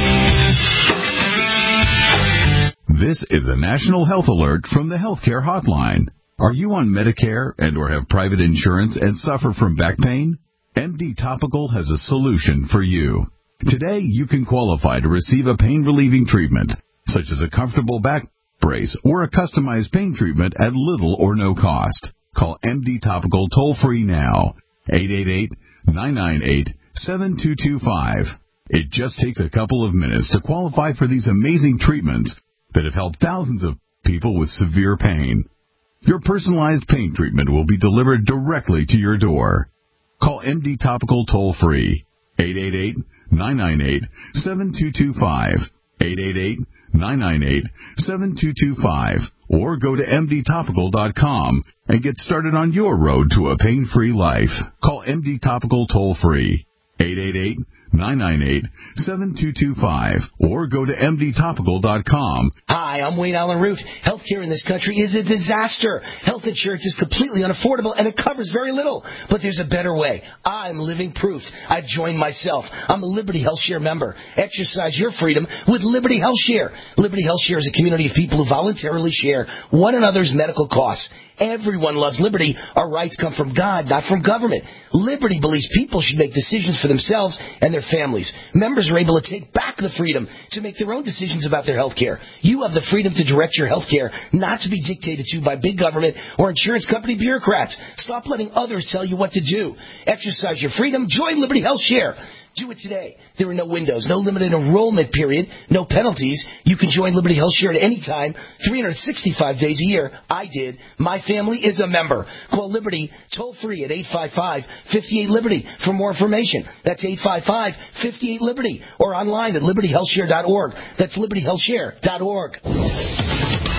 This is a national health alert from the Healthcare Hotline. Are you on Medicare and or have private insurance and suffer from back pain? M D Topical has a solution for you. Today, you can qualify to receive a pain-relieving treatment, such as a comfortable back brace or a customized pain treatment at little or no cost. Call M D Topical toll-free now, eight eight eight, nine nine eight, seven two two five. It just takes a couple of minutes to qualify for these amazing treatments that have helped thousands of people with severe pain. Your personalized pain treatment will be delivered directly to your door. Call M D Topical toll-free, eight eight eight, nine nine eight, seven two two five, eight eight eight, nine nine eight, seven two two five, or go to M D topical dot com and get started on your road to a pain-free life. Call M D Topical toll-free, eight eight eight, nine nine eight, seven two two five, or go to M D topical dot com. Hi, I'm Wayne Allen Root. Healthcare in this country is a disaster. Health insurance is completely unaffordable, and it covers very little. But there's a better way. I'm living proof. I've joined myself. I'm a Liberty Health Share member. Exercise your freedom with Liberty Health Share. Liberty Health Share is a community of people who voluntarily share one another's medical costs. Everyone loves liberty. Our rights come from God, not from government. Liberty believes people should make decisions for themselves and their families. Members are able to take back the freedom to make their own decisions about their health care. You have the freedom to direct your health care, not to be dictated to by big government or insurance company bureaucrats. Stop letting others tell you what to do. Exercise your freedom. Join Liberty Health Share. Do it today. There are no windows, no limited enrollment period, no penalties. You can join Liberty Health Share at any time, three hundred sixty-five days a year. I did. My family is a member. Call Liberty toll-free at eight five five, five eight, Liberty for more information. That's eight five five, five eight, Liberty, or online at liberty health share dot org. That's liberty health share dot org.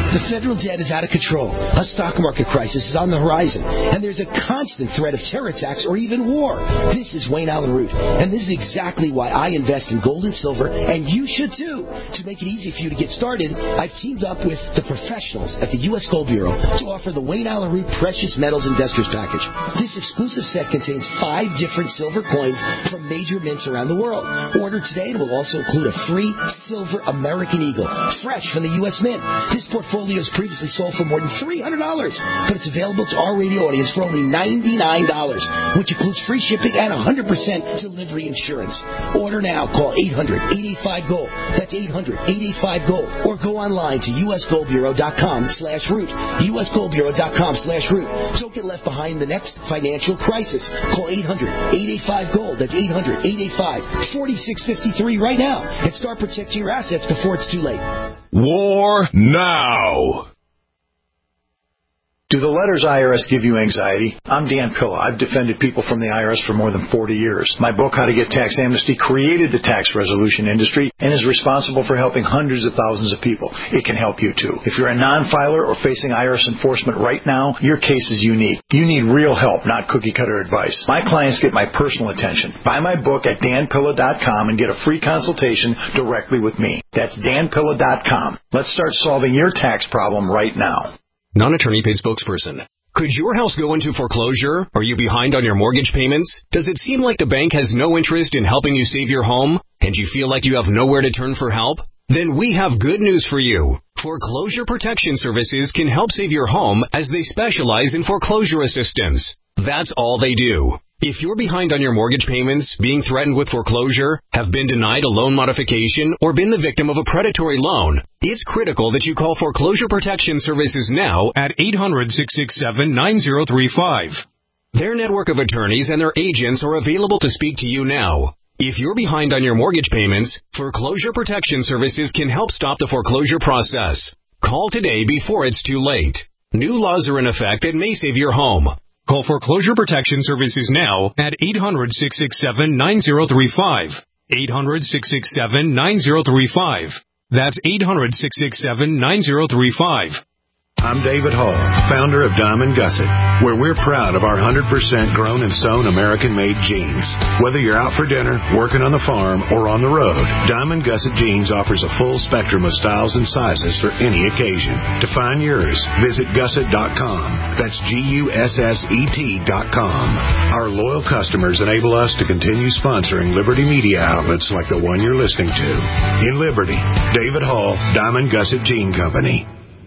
The federal debt is out of control. A stock market crisis is on the horizon, and there's a constant threat of terror attacks or even war. This is Wayne Allen Root, and this is exactly why I invest in gold and silver, and you should too. To make it easy for you to get started, I've teamed up with the professionals at the U S Gold Bureau to offer the Wayne Allen Root Precious Metals Investors Package. This exclusive set contains five different silver coins from major mints around the world. Order today, and it will also include a free silver American Eagle, fresh from the U S Mint. This portfolio is previously sold for more than three hundred dollars, but it's available to our radio audience for only ninety-nine dollars, which includes free shipping and one hundred percent delivery insurance. Order now. Call eight hundred, eight eight five, GOLD. That's eight hundred, eight eight five, GOLD. Or go online to usgoldbureau.com slash root. usgoldbureau.com slash root. Don't get left behind in the next financial crisis. Call eight hundred, eight eight five, GOLD. That's eight hundred, eight eight five, four six five three right now and start protecting your assets before it's too late. War now. Do the letters I R S give you anxiety? I'm Dan Pilla. I've defended people from the I R S for more than forty years. My book, How to Get Tax Amnesty, created the tax resolution industry and is responsible for helping hundreds of thousands of people. It can help you, too. If you're a non-filer or facing I R S enforcement right now, your case is unique. You need real help, not cookie-cutter advice. My clients get my personal attention. Buy my book at dan pilla dot com and get a free consultation directly with me. That's dan pilla dot com. Let's start solving your tax problem right now. Non-attorney paid spokesperson. Could your house go into foreclosure? Are you behind on your mortgage payments? Does it seem like the bank has no interest in helping you save your home? And you feel like you have nowhere to turn for help? Then we have good news for you. Foreclosure Protection Services can help save your home as they specialize in foreclosure assistance. That's all they do. If you're behind on your mortgage payments, being threatened with foreclosure, have been denied a loan modification, or been the victim of a predatory loan, it's critical that you call Foreclosure Protection Services now at eight hundred, six six seven, nine zero three five. Their network of attorneys and their agents are available to speak to you now. If you're behind on your mortgage payments, Foreclosure Protection Services can help stop the foreclosure process. Call today before it's too late. New laws are in effect that may save your home. Call Foreclosure Protection Services now at eight hundred, six six seven, nine zero three five. eight hundred, six six seven, nine zero three five. That's eight hundred, six six seven, nine zero three five. I'm David Hall, founder of Diamond Gusset, where we're proud of our one hundred percent grown and sewn American-made jeans. Whether you're out for dinner, working on the farm, or on the road, Diamond Gusset Jeans offers a full spectrum of styles and sizes for any occasion. To find yours, visit gusset dot com. That's G U S S E T dot com. Our loyal customers enable us to continue sponsoring Liberty media outlets like the one you're listening to. In Liberty, David Hall, Diamond Gusset Jean Company.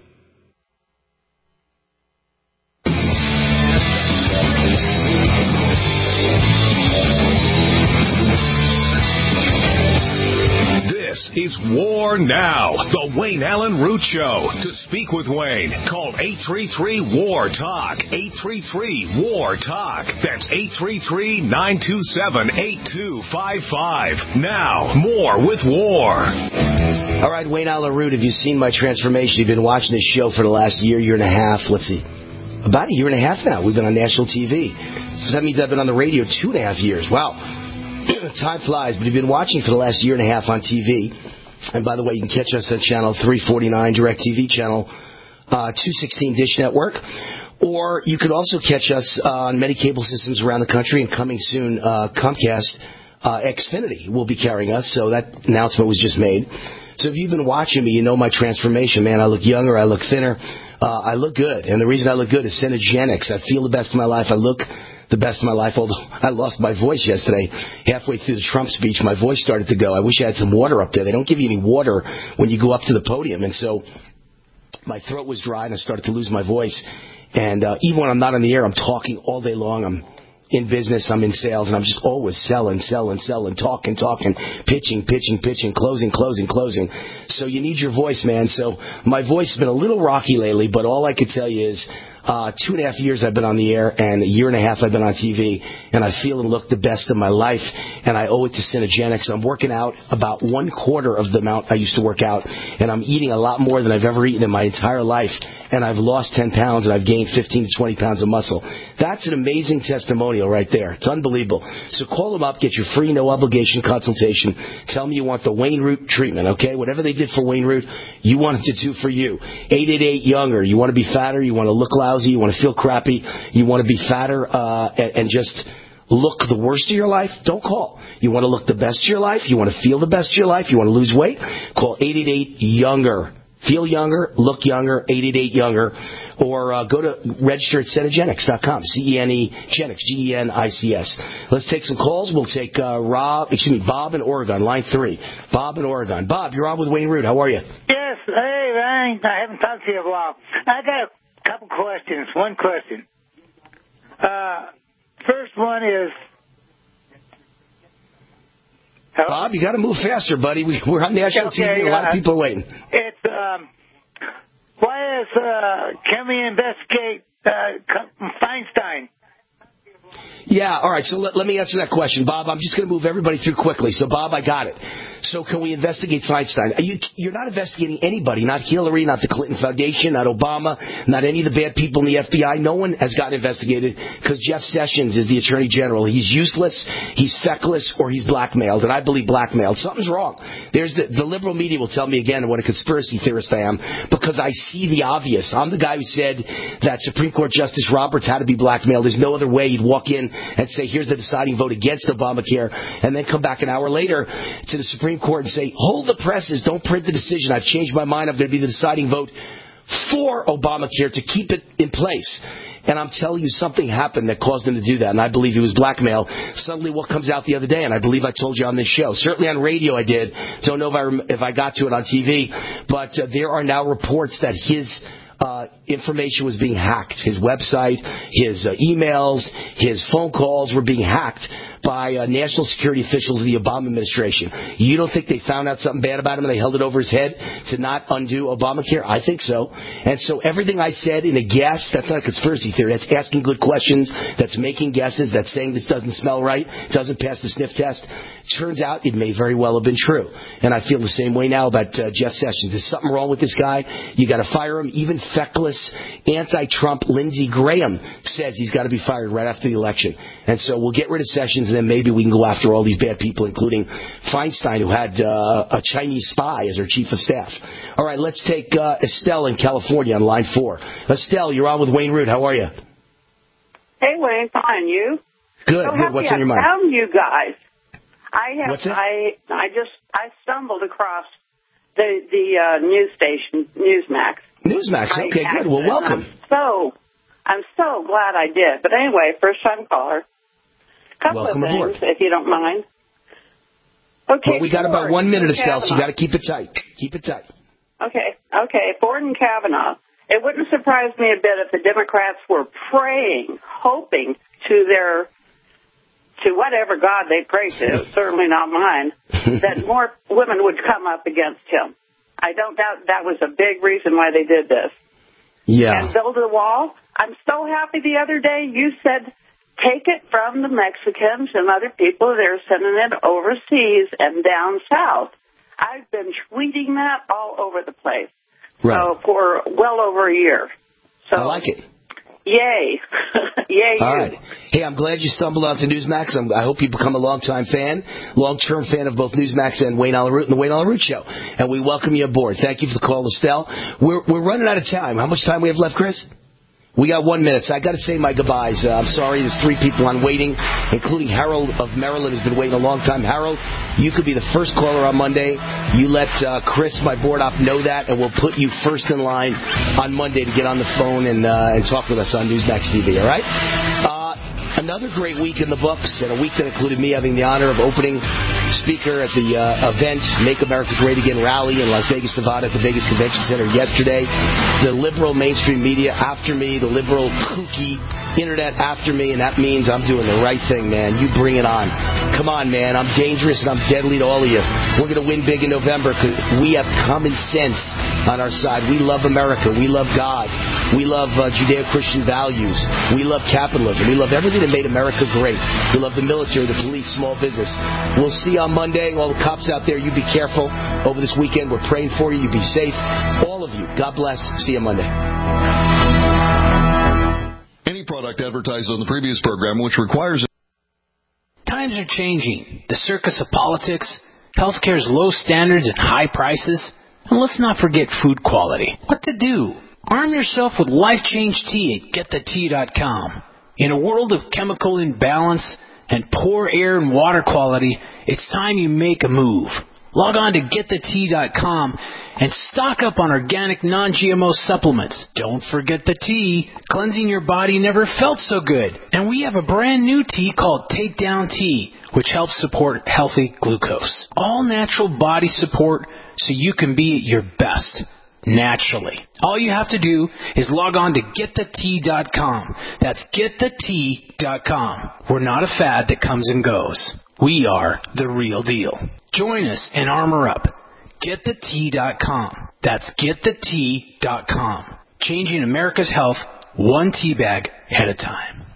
Is War Now, the Wayne Allen Root Show. To speak with Wayne, call eight three three, W A R, TALK, eight three three, W A R, TALK. That's eight three three, nine two seven, eight two five five. Now, more with War. All right, Wayne Allen Root, have you seen my transformation? You've been watching this show for the last year, year and a half. Let's see, about a year and a half now. We've been on national T V. So that means I've been on the radio two and a half years. Wow. Time flies, but you've been watching for the last year and a half on T V. And by the way, you can catch us on channel three forty-nine, DirecTV channel uh, two sixteen Dish Network. Or you could also catch us on many cable systems around the country, and coming soon, uh, Comcast uh, Xfinity will be carrying us. So that announcement was just made. So if you've been watching me, you know my transformation, man. I look younger, I look thinner, uh, I look good. And the reason I look good is Cenogenics. I feel the best of my life. I look the best of my life, although I lost my voice yesterday. Halfway through the Trump speech, my voice started to go. I wish I had some water up there. They don't give you any water when you go up to the podium. And so my throat was dry, and I started to lose my voice. And uh, even when I'm not on the air, I'm talking all day long. I'm in business, I'm in sales, and I'm just always selling, selling, selling, talking, talking, pitching, pitching, pitching, closing, closing, closing. So you need your voice, man. So my voice has been a little rocky lately, but all I can tell you is Uh, two and a half years I've been on the air, and a year and a half I've been on T V, and I feel and look the best of my life, and I owe it to Synergenics. I'm working out about one quarter of the amount I used to work out, and I'm eating a lot more than I've ever eaten in my entire life, and I've lost ten pounds, and I've gained fifteen to twenty pounds of muscle. That's an amazing testimonial right there. It's unbelievable. So call them up, get your free, no-obligation consultation. Tell me you want the Wayne Root treatment, okay? Whatever they did for Wayne Root, you want it to do for you. eight eight eight, younger. You want to be fatter, you want to look lousy, you want to feel crappy, you want to be fatter uh, and, and just look the worst of your life? Don't call. You want to look the best of your life? You want to feel the best of your life? You want to lose weight? Call eight eight eight, younger. Feel younger, look younger, eight eight eight, younger. Or uh, go to register at Synergenics dot com, C E N E, Genics, G E N I C S. Let's take some calls. We'll take uh, Rob, excuse me, Bob in Oregon, line three. Bob in Oregon. Bob, you're on with Wayne Root. How are you? Yes. Hey, Ryan. I haven't talked to you in a while. I got a couple questions. One question. Uh, first one is... Hello? Bob, you got to move faster, buddy. We, we're on national okay, T V. A lot uh, of people are waiting. It's... Um, why is... Uh, can we investigate uh, Feinstein? Yeah, all right, so let, let me answer that question. Bob, I'm just going to move everybody through quickly. So, Bob, I got it. So can we investigate Feinstein? Are you, you're not investigating anybody, not Hillary, not the Clinton Foundation, not Obama, not any of the bad people in the F B I. No one has gotten investigated because Jeff Sessions is the Attorney General. He's useless, he's feckless, or he's blackmailed, and I believe blackmailed. Something's wrong. There's the, the liberal media will tell me again what a conspiracy theorist I am because I see the obvious. I'm the guy who said that Supreme Court Justice Roberts had to be blackmailed. There's no other way he'd walk in and say, here's the deciding vote against Obamacare, and then come back an hour later to the Supreme Court and say, hold the presses, don't print the decision. I've changed my mind. I'm going to be the deciding vote for Obamacare to keep it in place. And I'm telling you, something happened that caused him to do that, and I believe he was blackmailed. Suddenly what comes out the other day, and I believe I told you on this show, certainly on radio I did, don't know if I, rem- if I got to it on T V, but uh, there are now reports that his Uh, information was being hacked. His website, his uh, emails, his phone calls were being hacked by uh, national security officials of the Obama administration. You don't think they found out something bad about him and they held it over his head to not undo Obamacare? I think so. And so everything I said in a guess, that's not a conspiracy theory. That's asking good questions. That's making guesses. That's saying this doesn't smell right. Doesn't pass the sniff test. Turns out it may very well have been true. And I feel the same way now about uh, Jeff Sessions. There's something wrong with this guy. You got to fire him. Even feckless, anti-Trump Lindsey Graham says he's got to be fired right after the election. And so we'll get rid of Sessions, and then maybe we can go after all these bad people, including Feinstein, who had uh, a Chinese spy as her chief of staff. All right, let's take uh, Estelle in California on line four. Estelle, you're on with Wayne Root. How are you? Hey, Wayne. Fine. You? Good. So good. What's on your mind? I found you guys. I have. What's it? I I just I stumbled across the the uh, news station Newsmax. Newsmax. Okay, good. Well, welcome. I'm so I'm so glad I did. But anyway, first time caller. Couple welcome of things, aboard. if you don't mind. Okay. Well, we got Ford about one minute, and Estelle, so you Kavanaugh. got to keep it tight. Keep it tight. Okay. Okay. Ford and Kavanaugh. It wouldn't surprise me a bit if the Democrats were praying, hoping to their to whatever God they pray to, certainly not mine, that more women would come up against him. I don't doubt that was a big reason why they did this. Yeah. And build a wall. I'm so happy the other day you said take it from the Mexicans and other people. They're sending it overseas and down south. I've been tweeting that all over the place. Right. So for well over a year. So I like it. Yay. Yay, All you. right. Hey, I'm glad you stumbled onto Newsmax. I'm, I hope you become a long-time fan, long-term fan of both Newsmax and Wayne Allyn Root and the Wayne Allyn Root Show. And we welcome you aboard. Thank you for the call, Estelle. We're, we're running out of time. How much time we have left, Chris? We got one minute, so I got to say my goodbyes. Uh, I'm sorry, there's three people on waiting, including Harold of Maryland, who's been waiting a long time. Harold, you could be the first caller on Monday. You let uh, Chris, my board op, know that, and we'll put you first in line on Monday to get on the phone and uh, and talk with us on Newsmax T V. All right? Uh, Another great week in the books, and a week that included me having the honor of opening speaker at the uh, event, Make America Great Again rally in Las Vegas, Nevada at the Vegas Convention Center yesterday. The liberal mainstream media after me, the liberal kooky internet after me, and that means I'm doing the right thing, man. You bring it on. Come on, man. I'm dangerous and I'm deadly to all of you. We're going to win big in November because we have common sense on our side. We love America. We love God. We love uh, Judeo-Christian values. We love capitalism. We love everything that made America great. We love the military, the police, small business. We'll see you on Monday. All the cops out there, you be careful over this weekend. We're praying for you. You be safe. All of you. God bless. See you Monday. Any product advertised on the previous program which requires... Times are changing. The circus of politics, healthcare's low standards and high prices, and let's not forget food quality. What to do? Arm yourself with Life Change Tea at get the tea dot com. In a world of chemical imbalance and poor air and water quality, it's time you make a move. Log on to get the tea dot com and stock up on organic non-G M O supplements. Don't forget the tea. Cleansing your body never felt so good. And we have a brand new tea called Takedown Tea, which helps support healthy glucose. All natural body support so you can be at your best, naturally. All you have to do is log on to get the tea dot com. That's get the tea dot com. We're not a fad that comes and goes. We are the real deal. Join us and armor up. get the tea dot com. That's get the tea dot com. Changing America's health one tea bag at a time.